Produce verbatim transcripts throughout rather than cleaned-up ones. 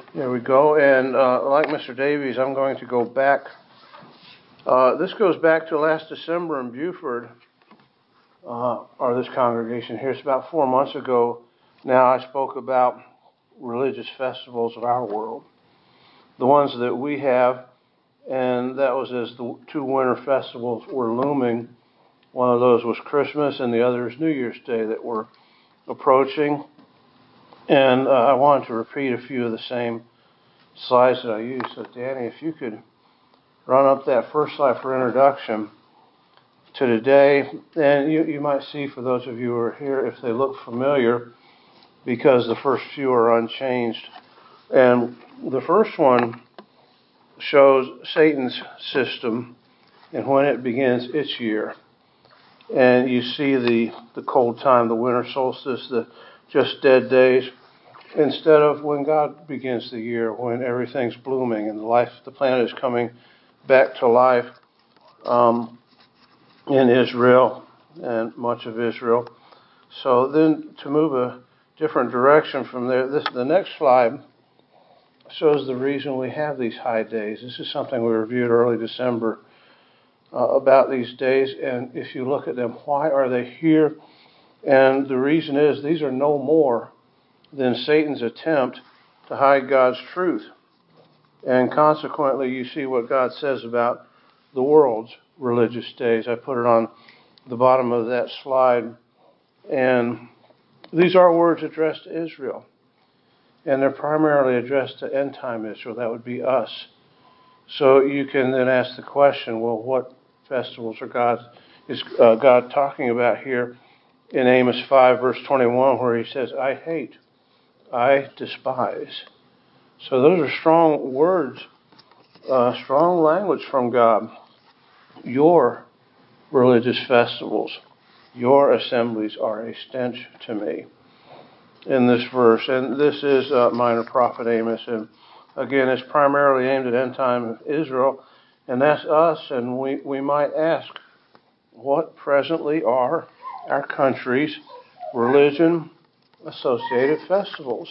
There we go. And uh, like Mister Davies, I'm going to go back. Uh, this goes back to last December in Buford, uh, or this congregation here. It's about four months ago now. I spoke about religious festivals of our world, the ones that we have, and that was as the two winter festivals were looming. One of those was Christmas, and the other is New Year's Day that we're approaching. And uh, I wanted to repeat a few of the same slides that I used. So, Danny, if you could run up that first slide for introduction to today. And you, you might see, for those of you who are here, if they look familiar, because the first few are unchanged. And the first one shows Satan's system and when it begins its year. And you see the, the cold time, the winter solstice, the just dead days, instead of when God begins the year, when everything's blooming and the life, the planet is coming back to life um, in Israel and much of Israel. So then, to move a different direction from there, this the next slide shows the reason we have these high days. This is something we reviewed early December uh, about these days, and if you look at them, why are they here? And the reason is these are no more than Satan's attempt to hide God's truth. And consequently, you see what God says about the world's religious days. I put it on the bottom of that slide. And these are words addressed to Israel. And they're primarily addressed to end-time Israel. That would be us. So you can then ask the question, well, what festivals are God, is uh, God talking about here in Amos five, verse twenty-one, where he says, I hate, I despise. So those are strong words, uh, strong language from God. Your religious festivals, your assemblies are a stench to me. In this verse, and this is uh, minor prophet Amos, and again, it's primarily aimed at end time Israel, and that's us. And we, we might ask, what presently are our country's religion associated festivals?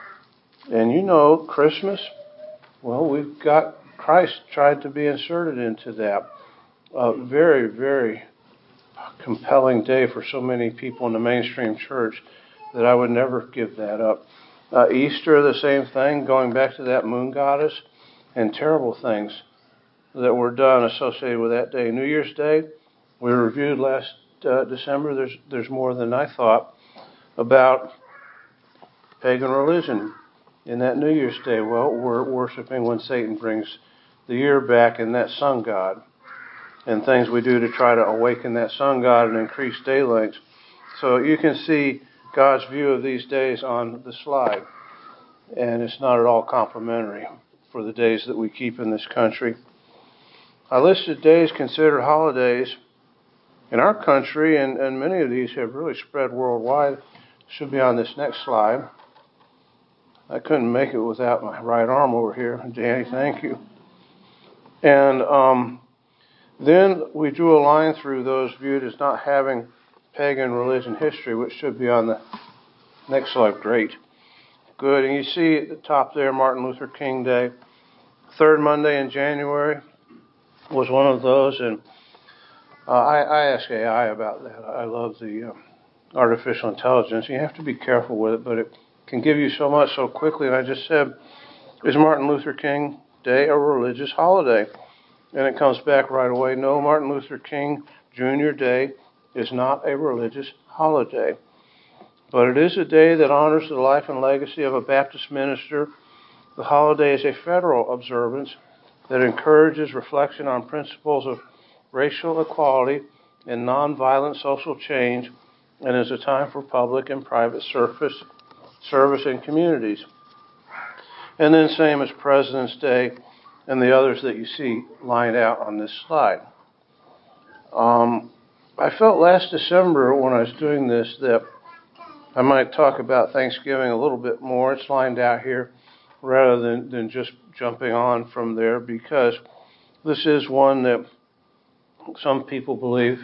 And you know, Christmas, well, we've got Christ tried to be inserted into that. A very, very compelling day for so many people in the mainstream church that I would never give that up. Uh, Easter, the same thing, going back to that moon goddess, and terrible things that were done associated with that day. New Year's Day, we reviewed last uh, December. There's there's more than I thought about pagan religion in that New Year's Day. Well, we're worshiping when Satan brings the year back and that sun god, and things we do to try to awaken that sun god and increase day lengths. So you can see God's view of these days on the slide, and it's not at all complimentary for the days that we keep in this country. I listed days considered holidays in our country, and, and many of these have really spread worldwide. Should be on this next slide. I couldn't make it without my right arm over here. Danny, thank you. And um, then we drew a line through those viewed as not having pagan religion history, which should be on the next slide. Great. Good. And you see at the top there, Martin Luther King Day. Third Monday in January was one of those. And uh, I, I asked A I about that. I love the um, artificial intelligence. You have to be careful with it, but it can give you so much so quickly. And I just said, is Martin Luther King Day a religious holiday? And it comes back right away. No, Martin Luther King Junior Day is not a religious holiday. But it is a day that honors the life and legacy of a Baptist minister. The holiday is a federal observance that encourages reflection on principles of racial equality and nonviolent social change, and is a time for public and private service, service in communities. And then same as President's Day and the others that you see lined out on this slide. Um, I felt last December when I was doing this that I might talk about Thanksgiving a little bit more. It's lined out here rather than, than just jumping on from there, because this is one that some people believe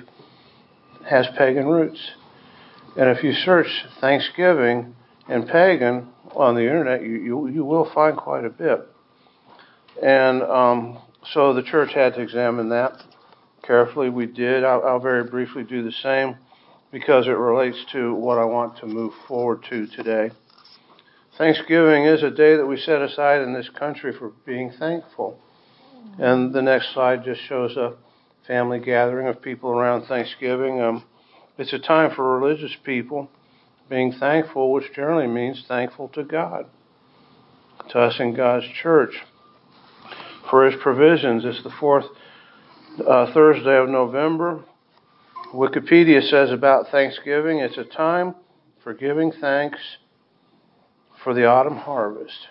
has pagan roots. And if you search Thanksgiving and pagan, on the internet, you, you, you will find quite a bit. And um, so the church had to examine that carefully. We did. I'll, I'll very briefly do the same because it relates to what I want to move forward to today. Thanksgiving is a day that we set aside in this country for being thankful. And the next slide just shows a family gathering of people around Thanksgiving. Um, it's a time for religious people being thankful, which generally means thankful to God, to us in God's church, for His provisions. It's the fourth uh, Thursday of November. Wikipedia says about Thanksgiving, it's a time for giving thanks for the autumn harvest.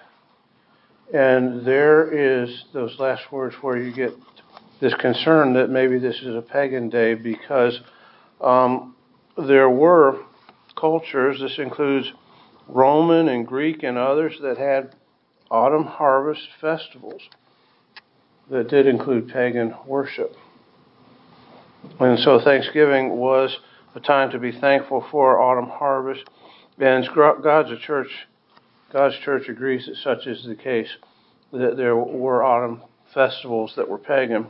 And there is those last words where you get this concern that maybe this is a pagan day, because um, there were cultures, this includes Roman and Greek and others, that had autumn harvest festivals that did include pagan worship. And so Thanksgiving was a time to be thankful for autumn harvest. And God's a church, God's church agrees that such is the case, that there were autumn festivals that were pagan.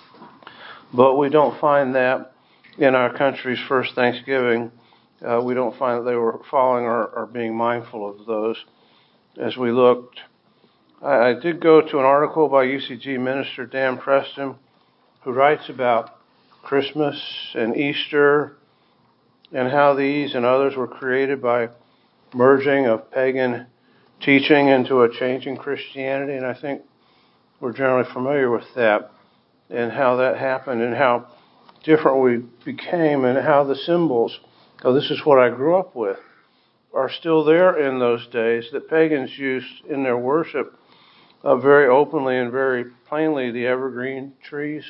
But we don't find that in our country's first Thanksgiving. Uh, we don't find that they were following or, or being mindful of those. As we looked, I, I did go to an article by U C G minister Dan Preston, who writes about Christmas and Easter and how these and others were created by merging of pagan teaching into a changing Christianity. And I think we're generally familiar with that and how that happened and how different we became and how the symbols, oh, this is what I grew up with, are still there in those days that pagans used in their worship uh, very openly and very plainly. The evergreen trees,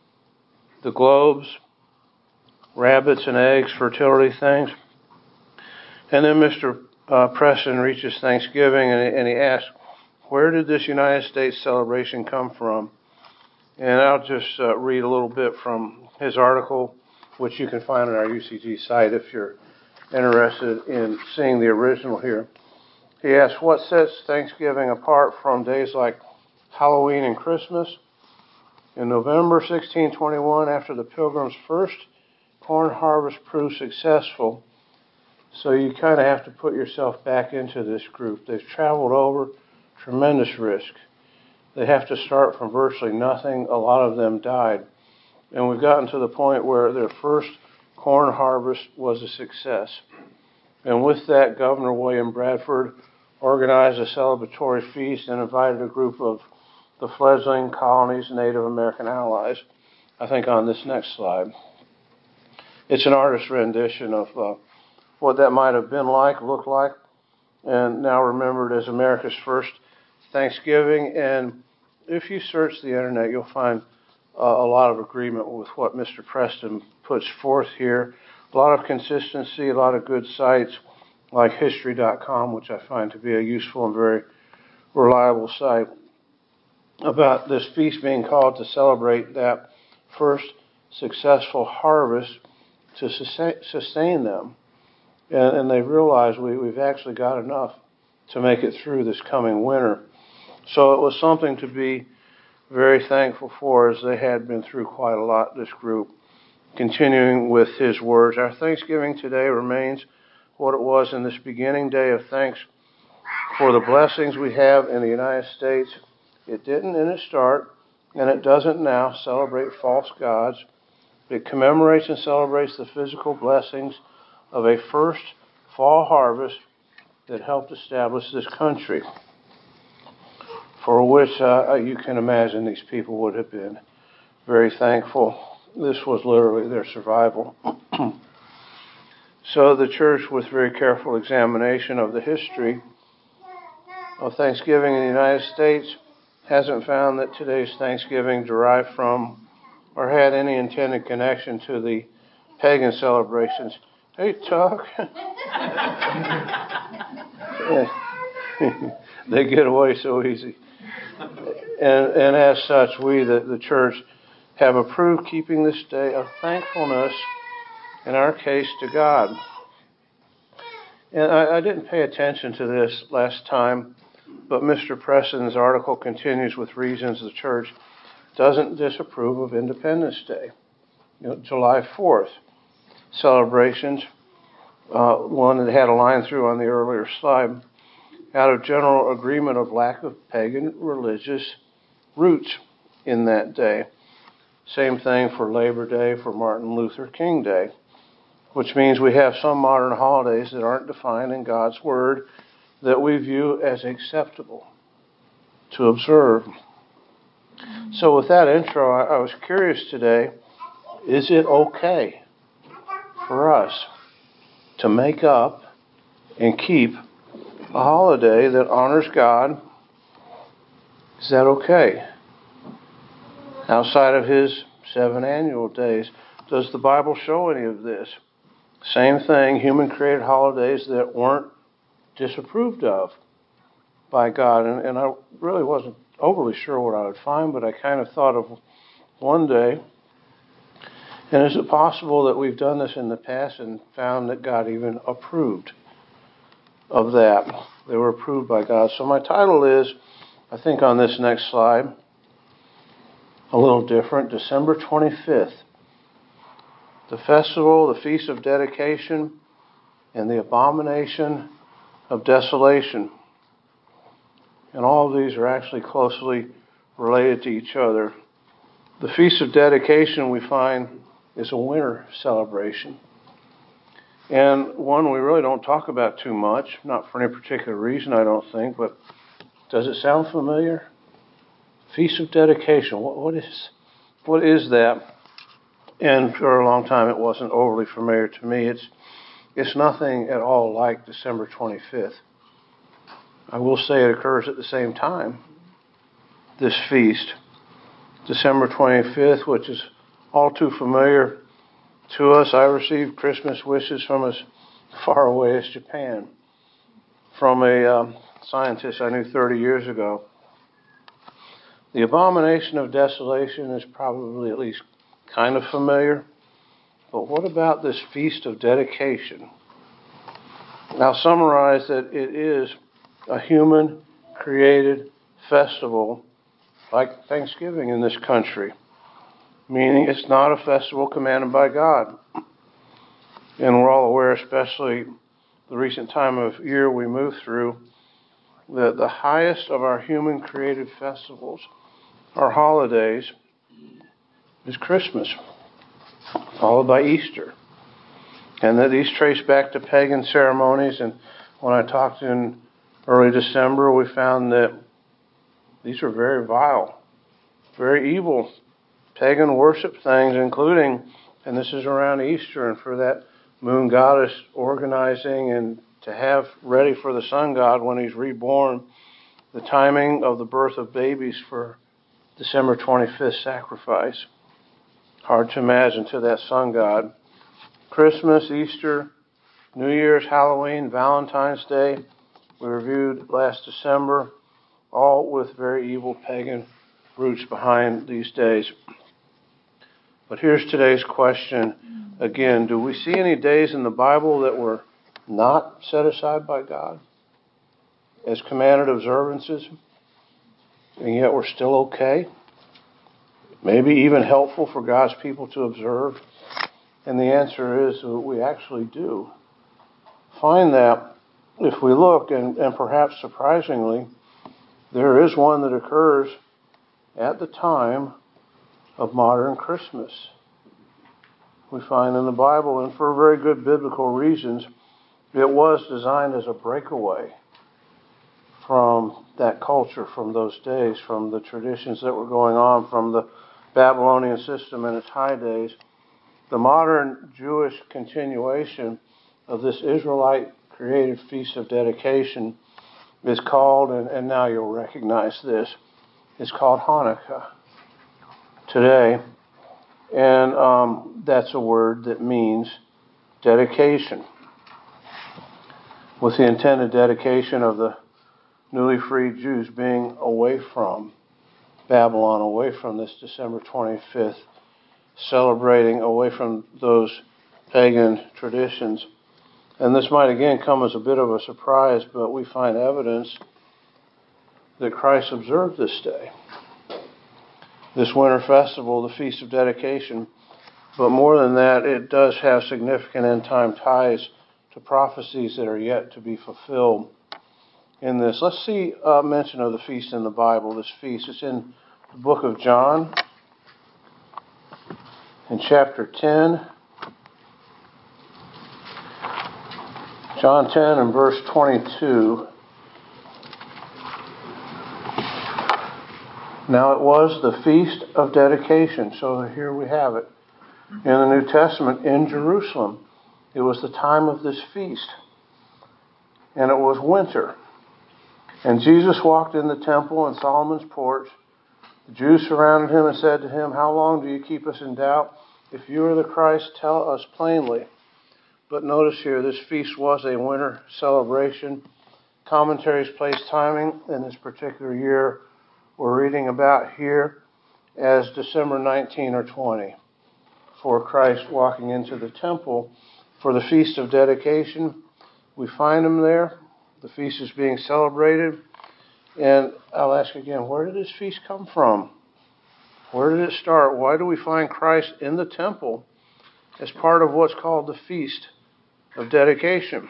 the globes, rabbits and eggs, fertility things. And then Mister Uh, Preston reaches Thanksgiving and, and he asks, where did this United States celebration come from? And I'll just uh, read a little bit from his article, which you can find on our U C G site if you're interested in seeing the original here. He asks, what sets Thanksgiving apart from days like Halloween and Christmas? In November sixteen twenty-one, after the Pilgrims' first corn harvest proved successful, so you kind of have to put yourself back into this group. They've traveled over tremendous risk. They have to start from virtually nothing. A lot of them died. And we've gotten to the point where their first corn harvest was a success. And with that, Governor William Bradford organized a celebratory feast and invited a group of the fledgling colony's Native American allies. I think on this next slide. It's an artist's rendition of uh, what that might have been like, looked like, and now remembered as America's first Thanksgiving. And if you search the internet, you'll find uh, a lot of agreement with what Mister Preston puts forth here. A lot of consistency, a lot of good sites like history dot com, which I find to be a useful and very reliable site, about this feast being called to celebrate that first successful harvest to sustain them. And, and they realize we, we've actually got enough to make it through this coming winter. So it was something to be very thankful for, as they had been through quite a lot, this group. Continuing with his words, our Thanksgiving today remains what it was in this beginning day of thanks for the blessings we have in the United States. It didn't in its start, and it doesn't now, celebrate false gods. It commemorates and celebrates the physical blessings of a first fall harvest that helped establish this country, for which uh, you can imagine these people would have been very thankful. This was literally their survival. So the church, with very careful examination of the history of Thanksgiving in the United States, hasn't found that today's Thanksgiving derived from or had any intended connection to the pagan celebrations. Hey, Tuck. They get away so easy. And, and as such, we, the, the church, have approved keeping this day of thankfulness, in our case, to God. And I, I didn't pay attention to this last time, but Mister Preston's article continues with reasons the church doesn't disapprove of Independence Day. You know, July fourth celebrations, uh, one that had a line through on the earlier slide, out of general agreement of lack of pagan religious roots in that day. Same thing for Labor Day, for Martin Luther King Day, which means we have some modern holidays that aren't defined in God's Word that we view as acceptable to observe. So with that intro, I, I was curious today, is it okay for us to make up and keep a holiday that honors God? Is that okay? Outside of His seven annual days, does the Bible show any of this? Same thing, human-created holidays that weren't disapproved of by God. And, and I really wasn't overly sure what I would find, but I kind of thought of one day, and is it possible that we've done this in the past and found that God even approved of that? They were approved by God. So my title is, I think on this next slide, a little different, December twenty-fifth. The festival, the Feast of Dedication, and the Abomination of Desolation. And all of these are actually closely related to each other. The Feast of Dedication, we find, is a winter celebration. And one we really don't talk about too much, not for any particular reason, I don't think, but does it sound familiar? Feast of Dedication, what, what is what is that? And for a long time it wasn't overly familiar to me. It's it's nothing at all like December twenty-fifth. I will say it occurs at the same time, this feast, December twenty-fifth, which is all too familiar to us. I received Christmas wishes from as far away as Japan, from a um, scientist I knew thirty years ago. The Abomination of Desolation is probably at least kind of familiar, but what about this Feast of Dedication? I'll summarize that it is a human-created festival like Thanksgiving in this country, meaning it's not a festival commanded by God. And we're all aware, especially the recent time of year we move through, that the highest of our human-created festivals, our holidays, is Christmas, followed by Easter. And that these trace back to pagan ceremonies. And when I talked in early December, we found that these are very vile, very evil pagan worship things, including, and this is around Easter, and for that moon goddess organizing and to have ready for the sun god when he's reborn, the timing of the birth of babies for December twenty-fifth sacrifice. Hard to imagine to that sun god. Christmas, Easter, New Year's, Halloween, Valentine's Day, we reviewed last December, all with very evil pagan roots behind these days. But here's today's question again. Do we see any days in the Bible that were not set aside by God as commanded observances, and yet we're still okay? Maybe even helpful for God's people to observe? And the answer is that we actually do. Find that if we look, and, and perhaps surprisingly, there is one that occurs at the time of modern Christmas. We find in the Bible, and for very good biblical reasons, it was designed as a breakaway from that culture, from those days, from the traditions that were going on, from the Babylonian system in its high days. The modern Jewish continuation of this Israelite-created Feast of Dedication is called, and, and now you'll recognize this, it's called Hanukkah today. And um, that's a word that means dedication, with the intended dedication of the newly freed Jews being away from Babylon, away from this December twenty-fifth, celebrating away from those pagan traditions. And this might again come as a bit of a surprise, but we find evidence that Christ observed this day, this winter festival, the Feast of Dedication. But more than that, it does have significant end-time ties to prophecies that are yet to be fulfilled in this. Let's see a mention of the feast in the Bible. This feast is in the book of John, in chapter ten. John ten and verse twenty-two. Now it was the Feast of Dedication. So here we have it. In the New Testament, in Jerusalem, it was the time of this feast. And it was winter. And Jesus walked in the temple in Solomon's porch. The Jews surrounded him and said to him, "How long do you keep us in doubt? If you are the Christ, tell us plainly." But notice here, this feast was a winter celebration. Commentaries place timing in this particular year we're reading about here as December nineteenth or twentieth for Christ walking into the temple for the Feast of Dedication. We find him there. The feast is being celebrated. And I'll ask again, where did this feast come from? Where did it start? Why do we find Christ in the temple as part of what's called the Feast of Dedication?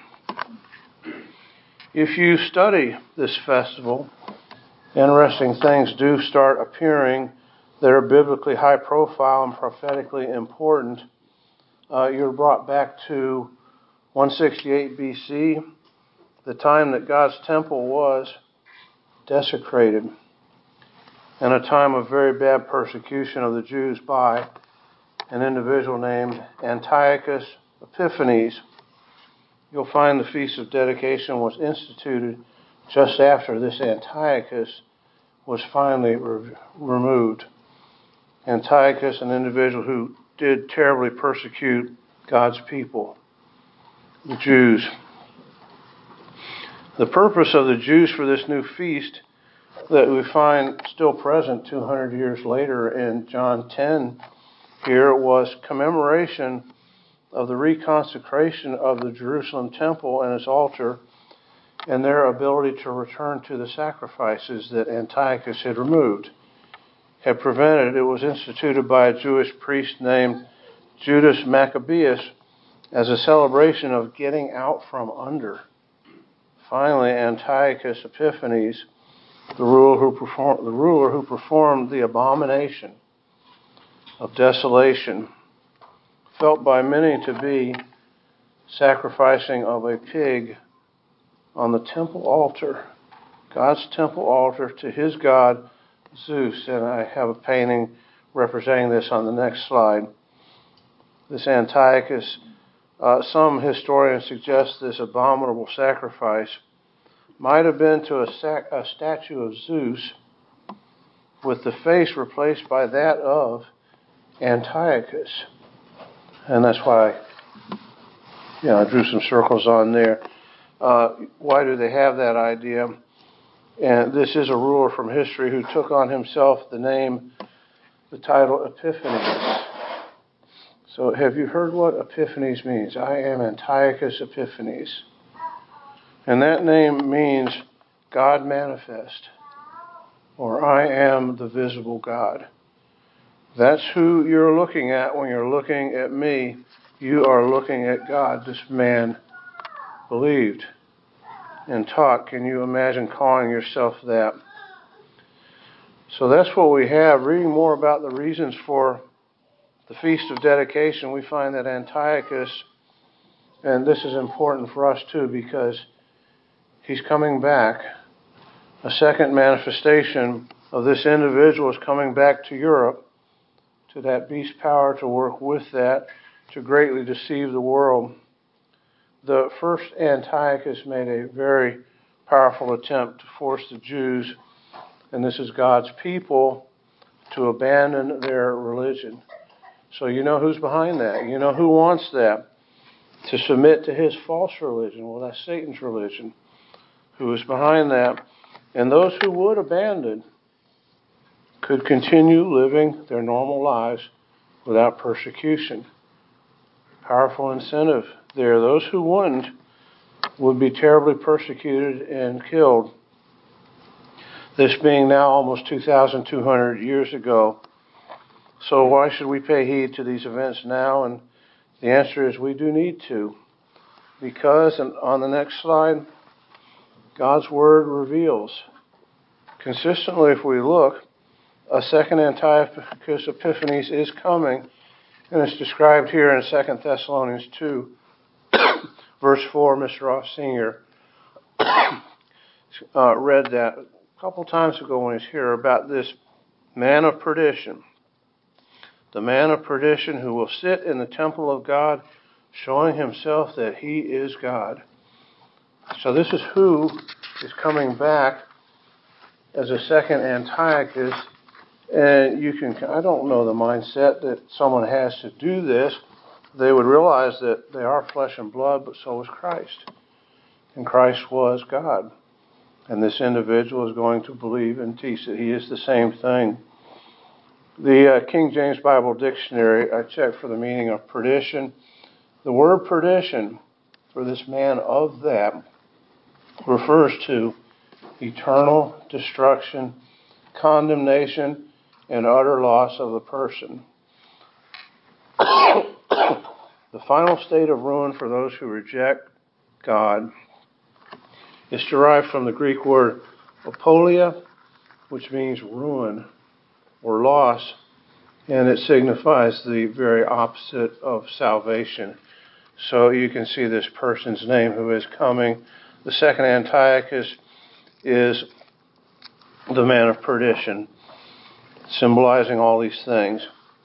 If you study this festival, interesting things do start appearing that are biblically high profile and prophetically important. Uh, you're brought back to one sixty-eight B C, the time that God's temple was desecrated, and a time of very bad persecution of the Jews by an individual named Antiochus Epiphanes. You'll find the Feast of Dedication was instituted just after this Antiochus was finally re- removed. Antiochus, an individual who did terribly persecute God's people, the Jews. The purpose of the Jews for this new feast that we find still present two hundred years later in John ten here was commemoration of the reconsecration of the Jerusalem temple and its altar and their ability to return to the sacrifices that Antiochus had removed, had prevented. It was instituted by a Jewish priest named Judas Maccabeus as a celebration of getting out from under. Finally, Antiochus Epiphanes, the ruler who performed, the ruler who performed the abomination of desolation, felt by many to be sacrificing of a pig on the temple altar, God's temple altar, to his god Zeus. And I have a painting representing this on the next slide. This Antiochus, uh, some historians suggest this abominable sacrifice might have been to a, sac- a statue of Zeus with the face replaced by that of Antiochus. And that's why you know, I drew some circles on there. Uh, why do they have that idea? And this is a ruler from history who took on himself the name, the title Epiphanes. So have you heard what Epiphanes means? I am Antiochus Epiphanes. And that name means God manifest, or I am the visible God. That's who you're looking at when you're looking at me. You are looking at God. This man believed and taught. Can you imagine calling yourself that? So that's what we have. Reading more about the reasons for the Feast of Dedication, we find that Antiochus, and this is important for us too because he's coming back. A second manifestation of this individual is coming back to Europe, to that beast power, to work with that, to greatly deceive the world. The first Antiochus made a very powerful attempt to force the Jews, and this is God's people, to abandon their religion. So you know who's behind that. You know who wants that. To submit to his false religion. Well, that's Satan's religion. Who is behind that. And those who would abandon could continue living their normal lives without persecution. Powerful incentive there. Those who wouldn't would be terribly persecuted and killed. This being now almost two thousand two hundred years ago. So why should we pay heed to these events now? And the answer is we do need to. Because, and on the next slide, God's Word reveals. Consistently, if we look, a second Antiochus Epiphanes is coming, and it's described here in Second Thessalonians two, verse four. Mister Ross Senior uh, read that a couple times ago when he was here about this man of perdition. The man of perdition who will sit in the temple of God, showing himself that he is God. So this is who is coming back as a second Antiochus. And you can, I don't know the mindset that someone has to do this. They would realize that they are flesh and blood, but so is Christ. And Christ was God. And this individual is going to believe and teach that he is the same thing. The uh, King James Bible Dictionary, I checked for the meaning of perdition. The word perdition for this man of that refers to eternal destruction, condemnation, and utter loss of the person. The final state of ruin for those who reject God is derived from the Greek word apolia, which means ruin or loss, and it signifies the very opposite of salvation. So you can see this person's name who is coming. The second Antiochus is the man of perdition, symbolizing all these things.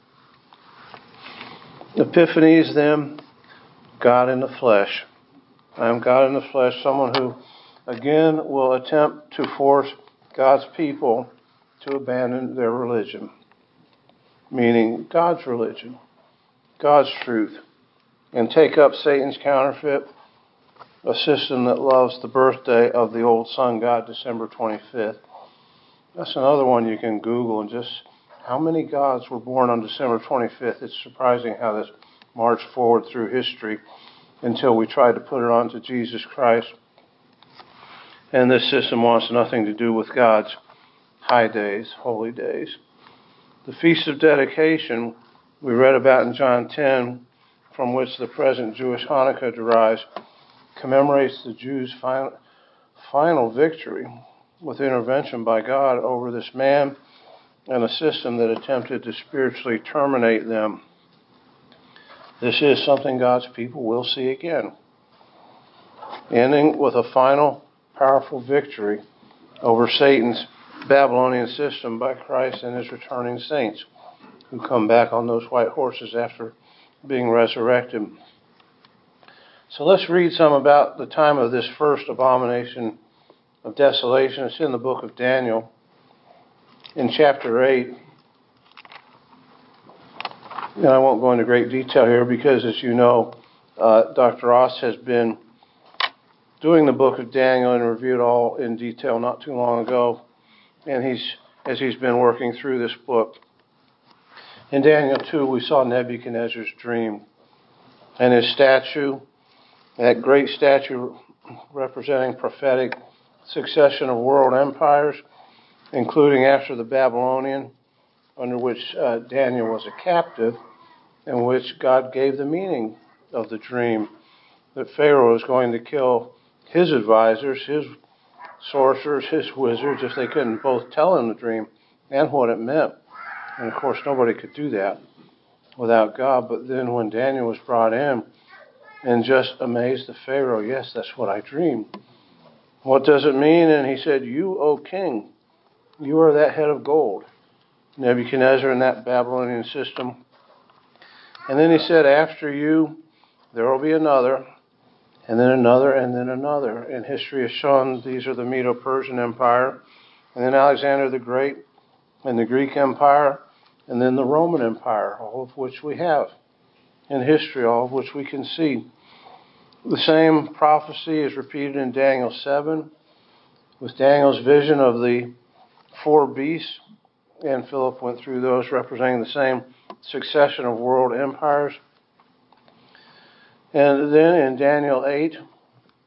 Epiphanes, then, God in the flesh. I am God in the flesh, someone who, again, will attempt to force God's people to abandon their religion, meaning God's religion, God's truth, and take up Satan's counterfeit, a system that loves the birthday of the old sun god, December twenty-fifth. That's another one you can Google, and just how many gods were born on December twenty-fifth. It's surprising how this marched forward through history until we tried to put it onto Jesus Christ. And this system wants nothing to do with God's high days, holy days. The Feast of Dedication we read about in John ten, from which the present Jewish Hanukkah derives, commemorates the Jews' final, final victory with intervention by God over this man and a system that attempted to spiritually terminate them. This is something God's people will see again, ending with a final powerful victory over Satan's Babylonian system by Christ and his returning saints who come back on those white horses after being resurrected. So let's read some about the time of this first abomination of desolation. It's in the book of Daniel in chapter eight. And I won't go into great detail here because, as you know, uh, Doctor Ross has been doing the book of Daniel and reviewed all in detail not too long ago. And he's as he's been working through this book. In Daniel two, we saw Nebuchadnezzar's dream and his statue, that great statue representing prophetic succession of world empires, including after the Babylonian, under which uh, Daniel was a captive, in which God gave the meaning of the dream, that Pharaoh was going to kill his advisors, his sorcerers, his wizards, if they couldn't both tell him the dream and what it meant. And of course, nobody could do that without God. But then when Daniel was brought in and just amazed the Pharaoh, yes, that's what I dreamed. What does it mean? And he said, you, O king, you are that head of gold. Nebuchadnezzar and that Babylonian system. And then he said, after you, there will be another, and then another, and then another. And history has shown these are the Medo-Persian Empire, and then Alexander the Great, and the Greek Empire, and then the Roman Empire, all of which we have in history, all of which we can see. The same prophecy is repeated in Daniel seven, with Daniel's vision of the four beasts, and Philip went through those representing the same succession of world empires. And then in Daniel eight,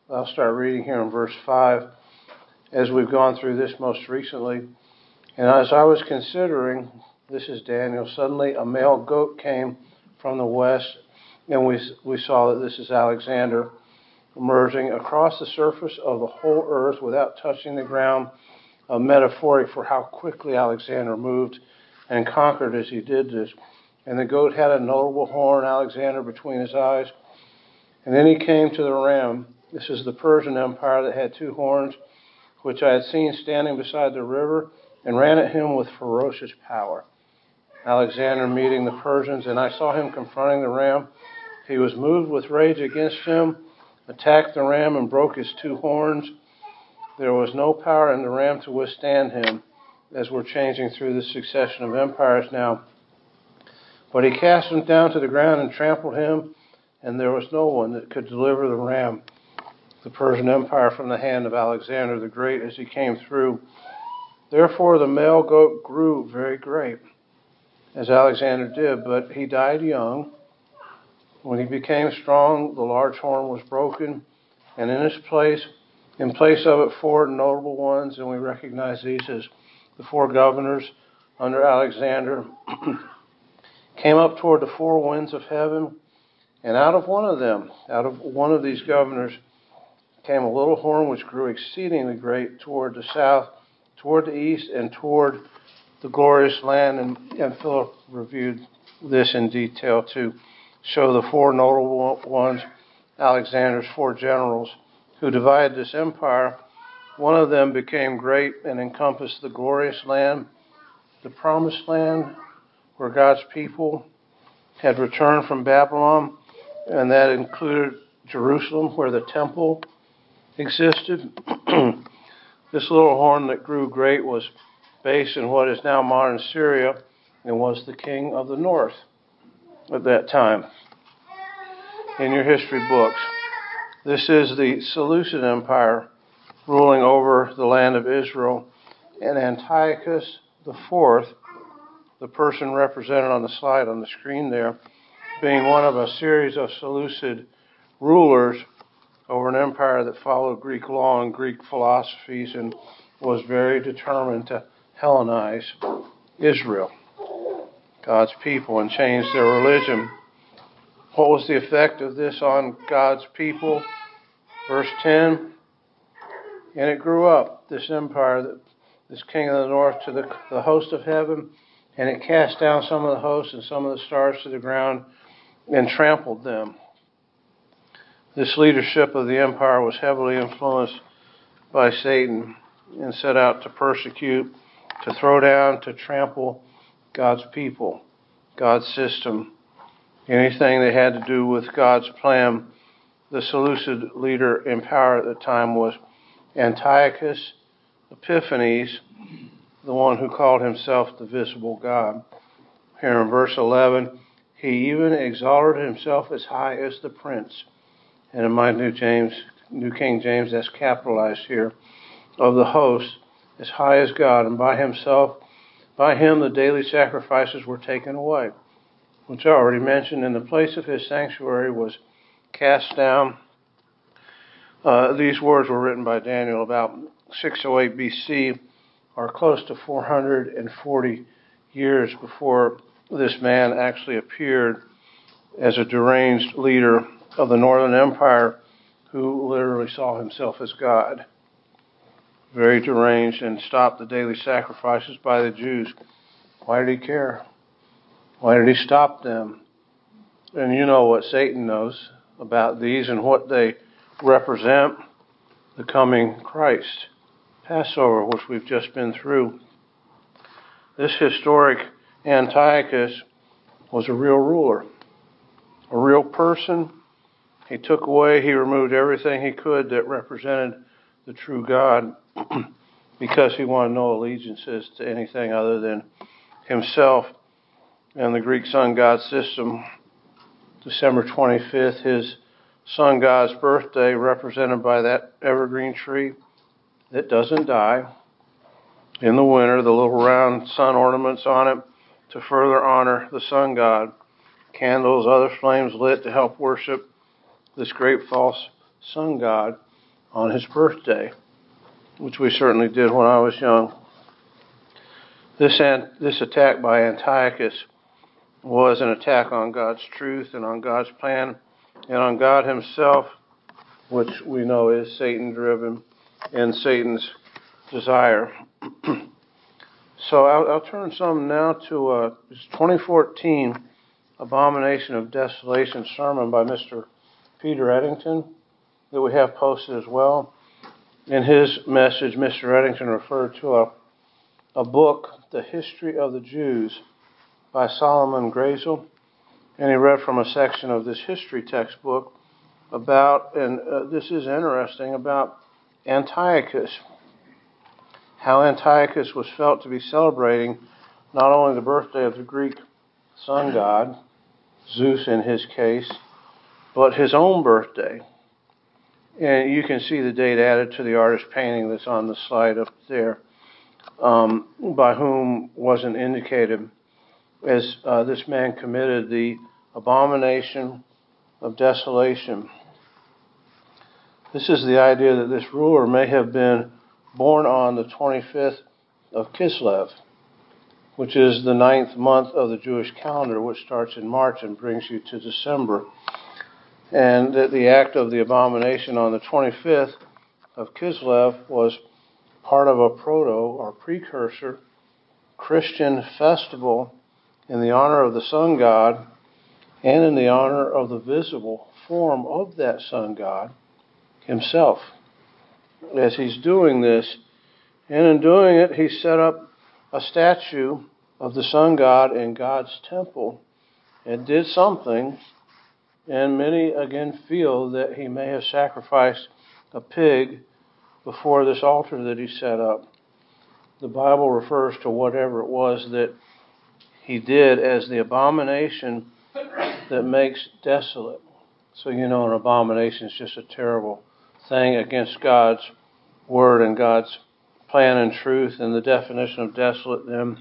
I'll start reading here in verse five as we've gone through this most recently. And as I was considering, this is Daniel, suddenly a male goat came from the west, and we we saw that this is Alexander emerging across the surface of the whole earth without touching the ground, a metaphoric for how quickly Alexander moved and conquered as he did this. And the goat had a notable horn, Alexander, between his eyes. And then he came to the ram. This is the Persian Empire that had two horns, which I had seen standing beside the river, and ran at him with ferocious power. Alexander meeting the Persians, and I saw him confronting the ram. He was moved with rage against him, attacked the ram, and broke his two horns. There was no power in the ram to withstand him, as we're changing through this succession of empires now. But he cast him down to the ground and trampled him, and there was no one that could deliver the ram, the Persian Empire, from the hand of Alexander the Great as he came through. Therefore the male goat grew very great, as Alexander did, but he died young. When he became strong, the large horn was broken, and in its place, in place of it, four notable ones, and we recognize these as the four governors under Alexander, came up toward the four winds of heaven, and out of one of them, out of one of these governors, came a little horn which grew exceedingly great toward the south, toward the east, and toward the glorious land. And, and Philip reviewed this in detail to show the four notable ones, Alexander's four generals, who divided this empire. One of them became great and encompassed the glorious land, the promised land, where God's people had returned from Babylon, and that included Jerusalem, where the temple existed. This little horn that grew great was based in what is now modern Syria and was the king of the north at that time. In your history books, this is the Seleucid Empire ruling over the land of Israel, and Antiochus the Fourth, the person represented on the slide on the screen there, being one of a series of Seleucid rulers over an empire that followed Greek law and Greek philosophies and was very determined to Hellenize Israel, God's people, and change their religion. What was the effect of this on God's people? Verse ten, and it grew up, this empire, this king of the north, to the, the host of heaven, and it cast down some of the hosts and some of the stars to the ground and trampled them. This leadership of the empire was heavily influenced by Satan and set out to persecute, to throw down, to trample God's people, God's system, anything that had to do with God's plan. The Seleucid leader in power at the time was Antiochus Epiphanes, the one who called himself the visible God. Here in verse eleven, he even exalted himself as high as the prince. And in my New James, New King James, that's capitalized here, of the host, as high as God, and by himself, by him the daily sacrifices were taken away, which I already mentioned, and the place of his sanctuary was cast down. Uh, these words were written by Daniel about six oh eight B C, or close to four hundred forty years before this man actually appeared as a deranged leader of the Northern Empire who literally saw himself as God. Very deranged, and stopped the daily sacrifices by the Jews. Why did he care? Why did he stop them? And you know what Satan knows about these and what they represent: the coming Christ, Passover, which we've just been through. This historic Antiochus was a real ruler, a real person. He took away, he removed everything he could that represented the true God because he wanted no allegiances to anything other than himself and the Greek sun god system. December twenty-fifth, his sun god's birthday, represented by that evergreen tree that doesn't die. In the winter, the little round sun ornaments on it to further honor the sun god. Candles, other flames lit to help worship this great false sun god. on his birthday, which we certainly did when I was young. This, this attack by Antiochus was an attack on God's truth and on God's plan and on God himself, which we know is Satan-driven and Satan's desire. So I'll, I'll turn some now to a twenty fourteen Abomination of Desolation sermon by Mister Peter Eddington that we have posted as well. In his message, Mister Eddington referred to a, a book, The History of the Jews, by Solomon Grazel, and he read from a section of this history textbook about, and uh, this is interesting, about Antiochus. How Antiochus was felt to be celebrating not only the birthday of the Greek sun god, Zeus in his case, but his own birthday. And you can see the date added to the artist's painting that's on the slide up there, um, by whom wasn't indicated, as uh, this man committed the abomination of desolation. This is the idea that this ruler may have been born on the twenty-fifth of Kislev, which is the ninth month of the Jewish calendar, which starts in March and brings you to December. And that the act of the abomination on the twenty-fifth of Kislev was part of a proto or precursor Christian festival in the honor of the sun god and in the honor of the visible form of that sun god himself. As he's doing this, and in doing it, he set up a statue of the sun god in God's temple and did something, and many again feel that he may have sacrificed a pig before this altar that he set up. The Bible refers to whatever it was that he did as the abomination that makes desolate. So you know an abomination is just a terrible thing against God's word and God's plan and truth. And the definition of desolate then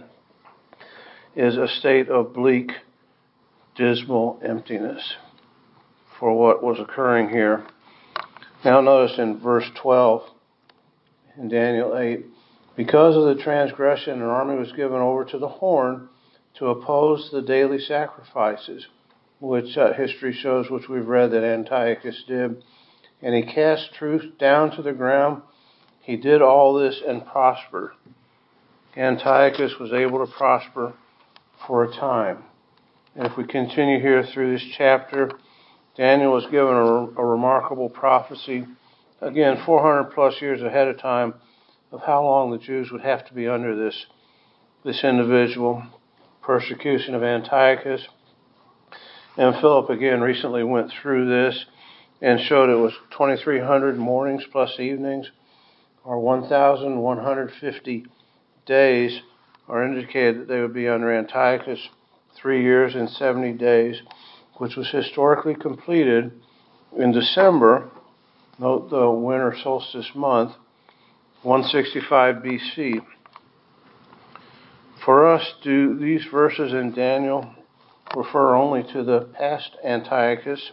is a state of bleak, dismal emptiness for what was occurring here. Now notice in verse twelve in Daniel eight, because of the transgression, an army was given over to the horn to oppose the daily sacrifices, which uh, history shows, which we've read that Antiochus did. And he cast truth down to the ground. He did all this and prospered. Antiochus was able to prosper for a time. And if we continue here through this chapter, Daniel was given a, a remarkable prophecy, again, four hundred plus years ahead of time, of how long the Jews would have to be under this, this individual persecution of Antiochus. And Philip, again, recently went through this and showed it was twenty-three hundred mornings plus evenings, or one thousand one hundred fifty days, are indicated that they would be under Antiochus three years and seventy days, which was historically completed in December, note the winter solstice month, one sixty-five B C. For us, do these verses in Daniel refer only to the past Antiochus,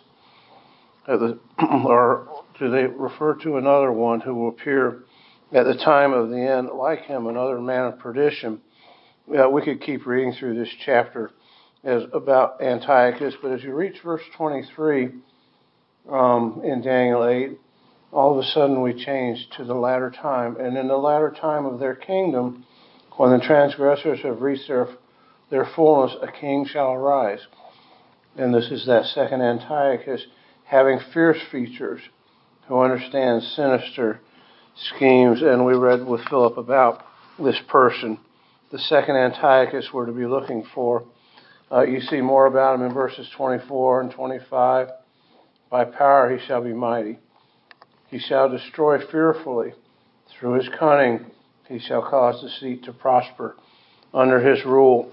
or do they refer to another one who will appear at the time of the end like him, another man of perdition? Yeah, we could keep reading through this chapter as about Antiochus, but as you reach verse twenty-three um, in Daniel eight, all of a sudden we change to the latter time. And in the latter time of their kingdom, when the transgressors have reached their, their fullness, a king shall arise. And this is that second Antiochus, having fierce features, who understands sinister schemes. And we read with Philip about this person, the second Antiochus we're to be looking for. Uh, you see more about him in verses twenty-four and twenty-five. By power he shall be mighty. He shall destroy fearfully. Through his cunning he shall cause deceit to prosper under his rule.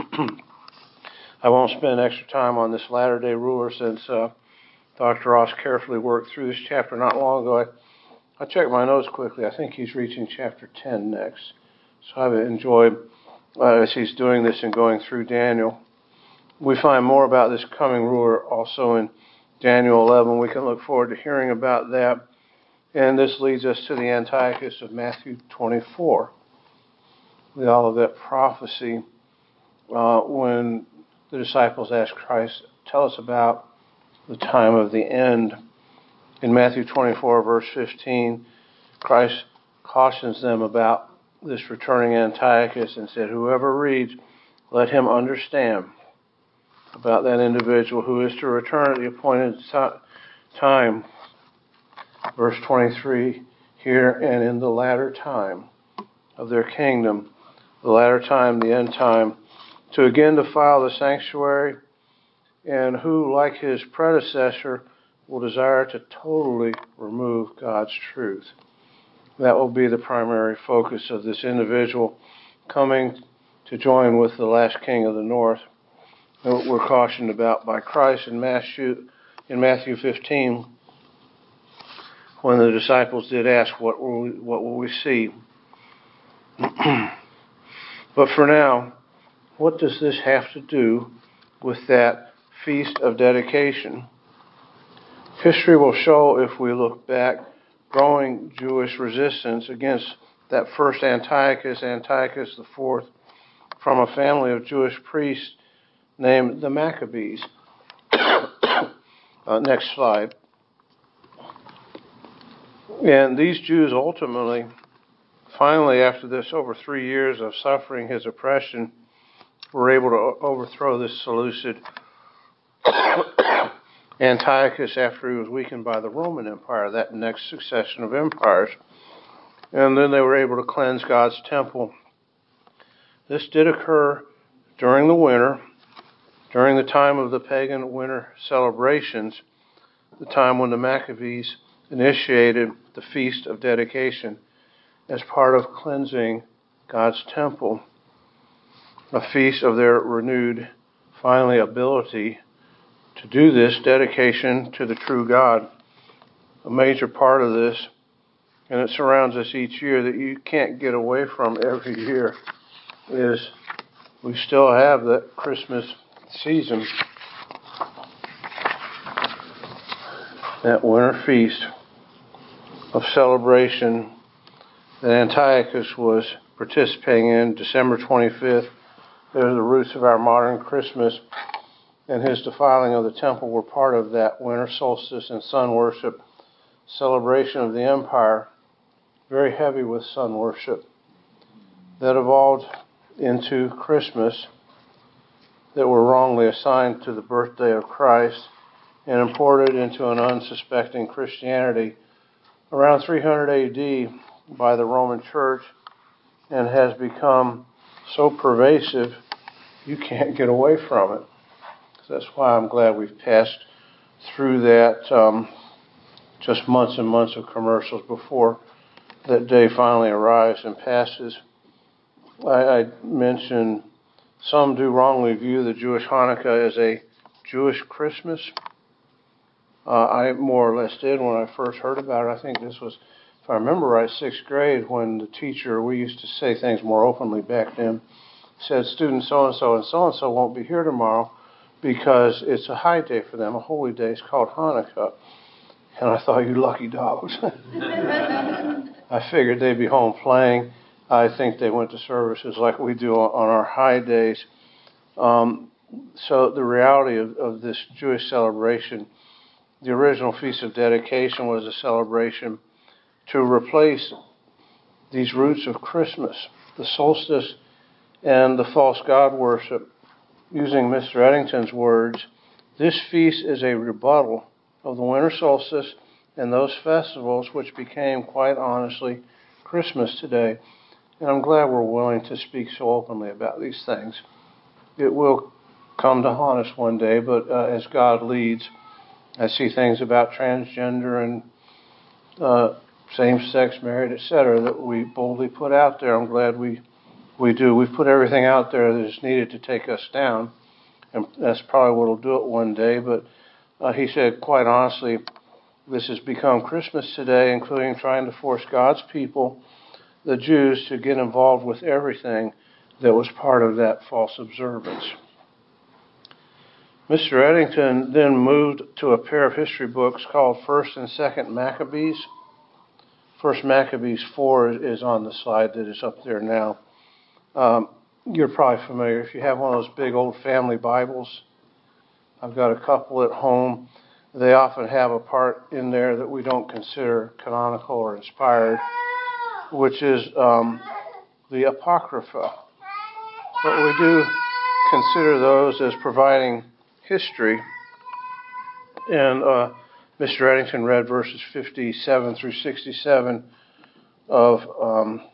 I won't spend extra time on this latter-day ruler, since uh, Doctor Ross carefully worked through this chapter not long ago. I, I checked my notes quickly. I think he's reaching chapter ten next. So I've enjoyed, uh, as he's doing this and going through Daniel. We find more about this coming ruler also in Daniel eleven. We can look forward to hearing about that. And this leads us to the Antiochus of Matthew twenty-four, the Olivet prophecy, uh, when the disciples asked Christ, tell us about the time of the end. In Matthew twenty-four, verse fifteen, Christ cautions them about this returning Antiochus and said, whoever reads, let him understand about that individual who is to return at the appointed time. Verse twenty-three, here and in the latter time of their kingdom, the latter time, the end time, to again defile the sanctuary, and who, like his predecessor, will desire to totally remove God's truth. That will be the primary focus of this individual coming to join with the last king of the north, that we're cautioned about by Christ in Matthew, in Matthew fifteen, when the disciples did ask, what will we, what will we see? But for now, what does this have to do with that feast of dedication? History will show, if we look back, growing Jewish resistance against that first Antiochus, Antiochus the fourth, from a family of Jewish priests named the Maccabees. uh, next slide. And these Jews ultimately, finally, after this over three years of suffering his oppression, were able to overthrow this Seleucid Antiochus after he was weakened by the Roman Empire, that next succession of empires. And then they were able to cleanse God's temple. This did occur during the winter, during the time of the pagan winter celebrations, the time when the Maccabees initiated the Feast of Dedication as part of cleansing God's temple, a feast of their renewed, finally, ability to do this dedication to the true God. A major part of this, and it surrounds us each year, that you can't get away from every year, is we still have that Christmas season, that winter feast of celebration that Antiochus was participating in, December twenty-fifth. They're the roots of our modern Christmas, and his defiling of the temple were part of that winter solstice and sun worship celebration of the empire, very heavy with sun worship, that evolved into Christmas, that were wrongly assigned to the birthday of Christ and imported into an unsuspecting Christianity around three hundred A D by the Roman Church, and has become so pervasive you can't get away from it. So that's why I'm glad we've passed through that um, just months and months of commercials before that day finally arrives and passes. I, I mentioned some do wrongly view the Jewish Hanukkah as a Jewish Christmas. Uh, I more or less did when I first heard about it. I think this was, if I remember right, sixth grade, when the teacher, we used to say things more openly back then, said student so-and-so and so-and-so won't be here tomorrow because it's a high day for them, a holy day. It's called Hanukkah. And I thought, you lucky dogs. I figured they'd be home playing. I think they went to services like we do on our high days. Um, so the reality of, of this Jewish celebration, the original Feast of Dedication was a celebration to replace these roots of Christmas, the solstice and the false god worship. Using Mister Eddington's words, this feast is a rebuttal of the winter solstice and those festivals which became, quite honestly, Christmas today. And I'm glad we're willing to speak so openly about these things. It will come to haunt us one day, but uh, as God leads, I see things about transgender and uh, same-sex marriage, et cetera, that we boldly put out there. I'm glad we we do. We've put everything out there that is needed to take us down, and that's probably what will do it one day. But uh, he said, quite honestly, this has become Christmas today, including trying to force God's people, the Jews, to get involved with everything that was part of that false observance. Mister Eddington then moved to a pair of history books called First and Second Maccabees. First Maccabees four is on the slide that is up there now. Um, you're probably familiar. If you have one of those big old family Bibles, I've got a couple at home. They often have a part in there that we don't consider canonical or inspired, which is um, the Apocrypha. But we do consider those as providing history. And uh, Mister Eddington read verses fifty-seven through sixty-seven of um,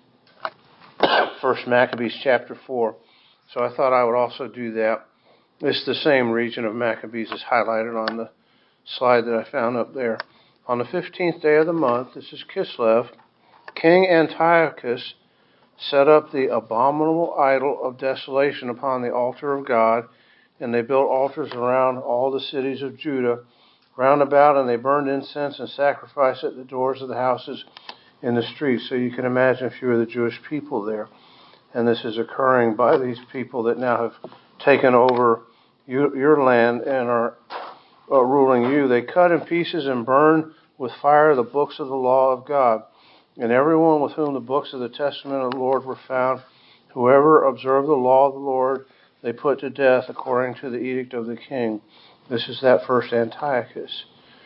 First Maccabees chapter four. So I thought I would also do that. It's the same region of Maccabees as highlighted on the slide that I found up there. On the fifteenth day of the month, this is Kislev, King Antiochus set up the abominable idol of desolation upon the altar of God, and they built altars around all the cities of Judah round about, and they burned incense and sacrificed at the doors of the houses in the streets. So you can imagine a few of the Jewish people there. And this is occurring by these people that now have taken over you, your land and are uh, ruling you. They cut in pieces and burned with fire the books of the law of God. And everyone with whom the books of the testament of the Lord were found, whoever observed the law of the Lord, they put to death according to the edict of the king. This is that first Antiochus.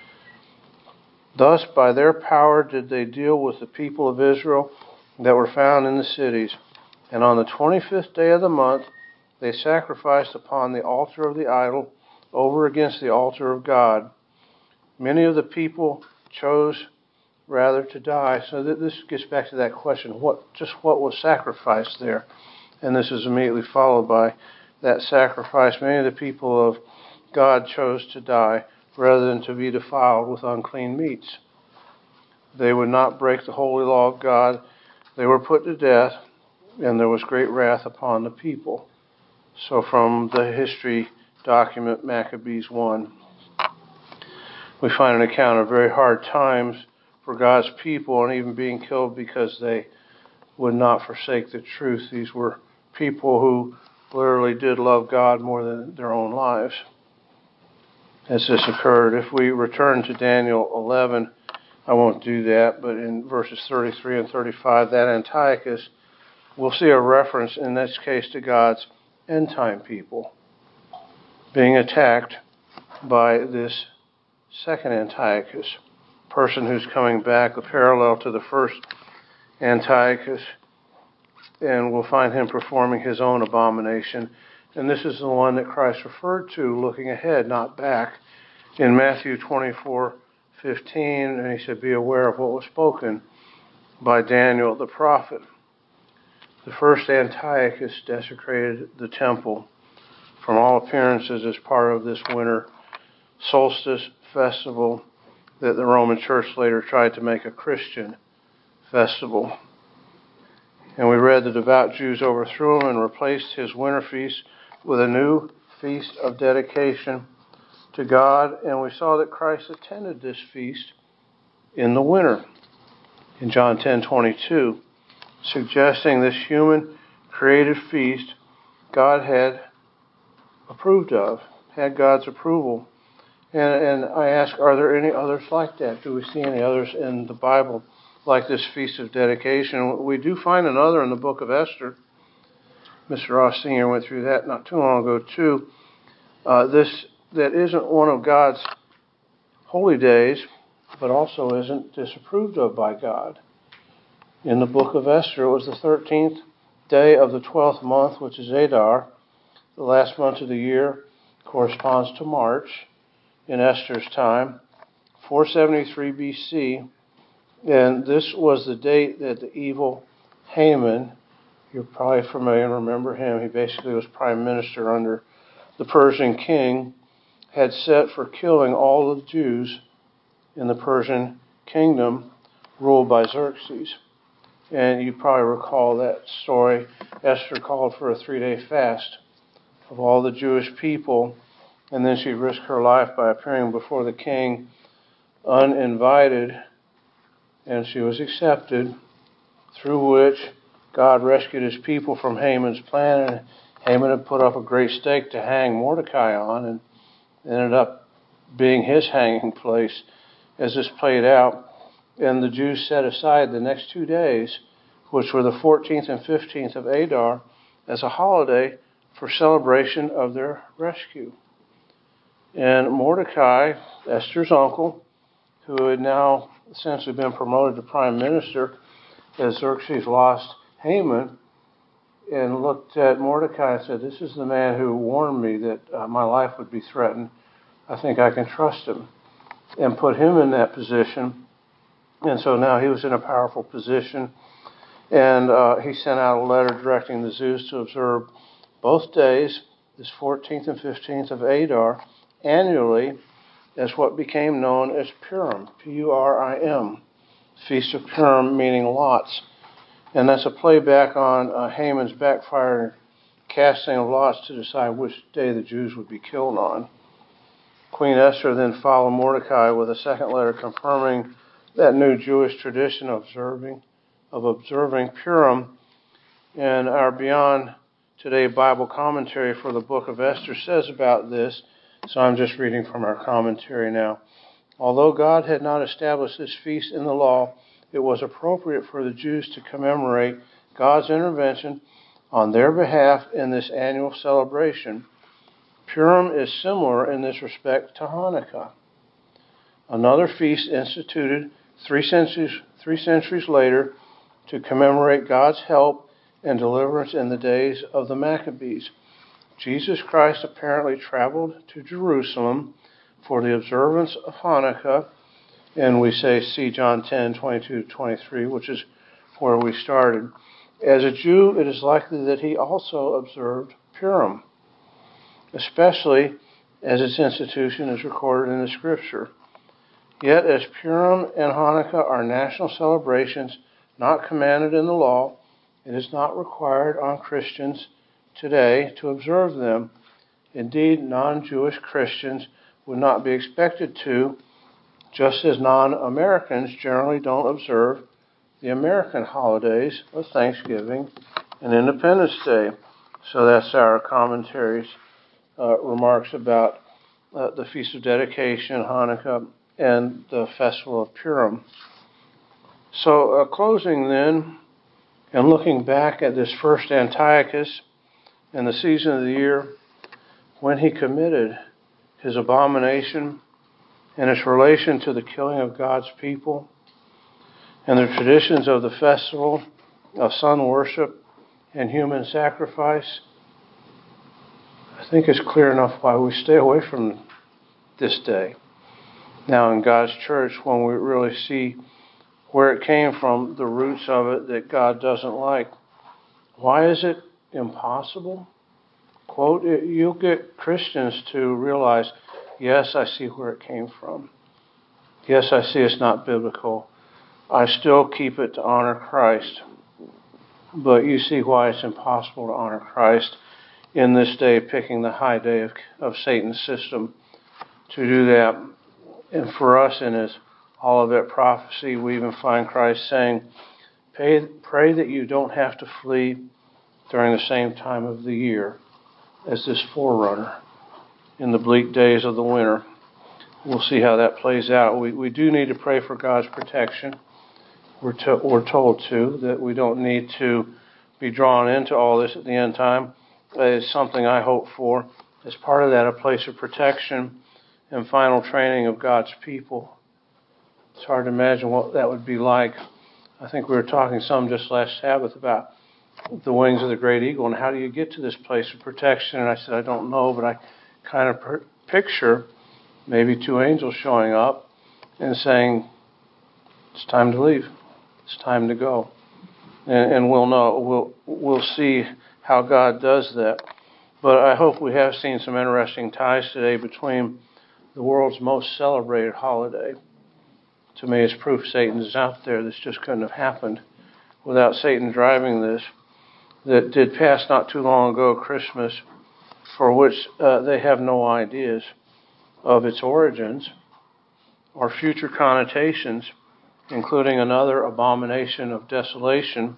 Thus, by their power did they deal with the people of Israel that were found in the cities. And on the twenty-fifth day of the month, they sacrificed upon the altar of the idol over against the altar of God. Many of the people chose rather to die. So th- this gets back to that question, what just what was sacrificed there? And this is immediately followed by that sacrifice. Many of the people of God chose to die rather than to be defiled with unclean meats. They would not break the holy law of God. They were put to death, and there was great wrath upon the people. So from the history document Maccabees one, we find an account of very hard times for God's people, and even being killed because they would not forsake the truth. These were people who literally did love God more than their own lives. As this occurred, if we return to Daniel eleven, I won't do that, but in verses thirty-three and thirty-five, that Antiochus, we'll see a reference in this case to God's end time people being attacked by this second Antiochus, person who's coming back, a parallel to the first Antiochus, and we'll find him performing his own abomination. And this is the one that Christ referred to, looking ahead, not back, in Matthew twenty-four fifteen, and he said, "Be aware of what was spoken by Daniel the prophet." The first Antiochus desecrated the temple, from all appearances as part of this winter solstice festival that the Roman Church later tried to make a Christian festival. And we read the devout Jews overthrew him and replaced his winter feast with a new feast of dedication to God. And we saw that Christ attended this feast in the winter in John ten twenty-two, suggesting this human created feast God had approved of, had God's approval. And, and I ask, are there any others like that? Do we see any others in the Bible like this Feast of Dedication? We do find another in the book of Esther. Mister Ross Senior went through that not too long ago, too. Uh, this that isn't one of God's holy days, but also isn't disapproved of by God. In the book of Esther, it was the thirteenth day of the twelfth month, which is Adar. The last month of the year corresponds to March in Esther's time, four seventy-three B C, and this was the date that the evil Haman, you're probably familiar and remember him, he basically was prime minister under the Persian king, had set for killing all the Jews in the Persian kingdom ruled by Xerxes. And you probably recall that story. Esther called for a three-day fast of all the Jewish people, and then she risked her life by appearing before the king uninvited, and she was accepted, through which God rescued his people from Haman's plan. And Haman had put up a great stake to hang Mordecai on, and ended up being his hanging place. As this played out, and the Jews set aside the next two days, which were the fourteenth and fifteenth of Adar, as a holiday for celebration of their rescue. And Mordecai, Esther's uncle, who had now essentially been promoted to prime minister as Xerxes lost Haman, and looked at Mordecai and said, "This is the man who warned me that uh, my life would be threatened. I think I can trust him," and put him in that position. And so now he was in a powerful position, and uh, he sent out a letter directing the Jews to observe both days, this fourteenth and fifteenth of Adar, annually as what became known as Purim, P U R I M, Feast of Purim, meaning lots. And that's a playback on uh, Haman's backfiring casting of lots to decide which day the Jews would be killed on. Queen Esther then followed Mordecai with a second letter confirming that new Jewish tradition of observing, of observing Purim. And our Beyond Today Bible commentary for the book of Esther says about this, so I'm just reading from our commentary now. Although God had not established this feast in the law, it was appropriate for the Jews to commemorate God's intervention on their behalf in this annual celebration. Purim is similar in this respect to Hanukkah, another feast instituted three centuries, three centuries later to commemorate God's help and deliverance in the days of the Maccabees. Jesus Christ apparently traveled to Jerusalem for the observance of Hanukkah, and we say, see John ten, twenty-two to twenty-three, which is where we started. As a Jew, it is likely that he also observed Purim, especially as its institution is recorded in the Scripture. Yet, as Purim and Hanukkah are national celebrations not commanded in the law, it is not required on Christians today to observe them. Indeed, non-Jewish Christians would not be expected to, just as non-Americans generally don't observe the American holidays of Thanksgiving and Independence Day. So that's our commentary's uh, remarks about uh, the Feast of Dedication, Hanukkah, and the Festival of Purim. So uh, closing then, and looking back at this first Antiochus and the season of the year when he committed his abomination and its relation to the killing of God's people, and the traditions of the festival of sun worship and human sacrifice, I think it's clear enough why we stay away from this day. Now in God's church, when we really see where it came from, the roots of it that God doesn't like, why is it impossible? Quote, you'll get Christians to realize, yes, I see where it came from. Yes, I see it's not biblical. I still keep it to honor Christ. But you see why it's impossible to honor Christ in this day, picking the high day of, of Satan's system to do that. And for us, in his Olivet prophecy, we even find Christ saying, pray, pray that you don't have to flee during the same time of the year as this forerunner in the bleak days of the winter. We'll see how that plays out. We we do need to pray for God's protection. We're, to, we're told to, that we don't need to be drawn into all this at the end time. It's something I hope for. As part of that, a place of protection and final training of God's people. It's hard to imagine what that would be like. I think we were talking some just last Sabbath about the wings of the great eagle and how do you get to this place of protection. And I said, I don't know, but I kind of per- picture maybe two angels showing up and saying, it's time to leave. It's time to go. And, and we'll know, we'll, we'll see how God does that. But I hope we have seen some interesting ties today between the world's most celebrated holiday. To me, it's proof Satan is out there. This just couldn't have happened without Satan driving this. That did pass not too long ago, Christmas, for which uh, they have no ideas of its origins or future connotations, including another abomination of desolation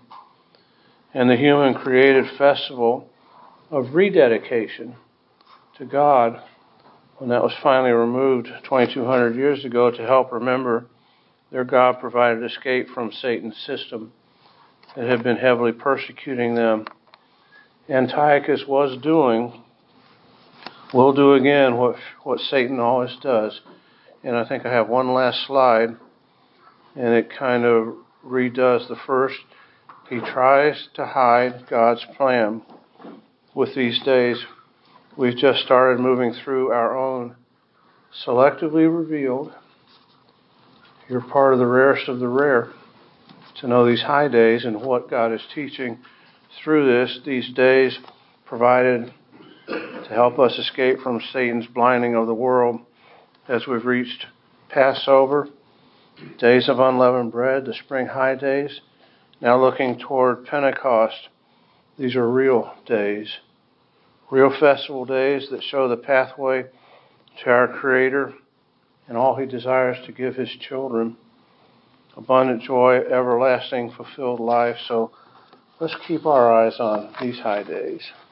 and the human created festival of rededication to God, when that was finally removed twenty-two hundred years ago to help remember their God provided escape from Satan's system that had been heavily persecuting them. Antiochus was doing, will do again what, what Satan always does. And I think I have one last slide, and it kind of redoes the first. He tries to hide God's plan with these days. We've just started moving through our own selectively revealed. You're part of the rarest of the rare to know these high days and what God is teaching through this. These days provided to help us escape from Satan's blinding of the world as we've reached Passover, days of unleavened bread, the spring high days, now looking toward Pentecost. These are real days, real festival days that show the pathway to our Creator and all He desires to give His children. Abundant joy, everlasting fulfilled life. So let's keep our eyes on these high days.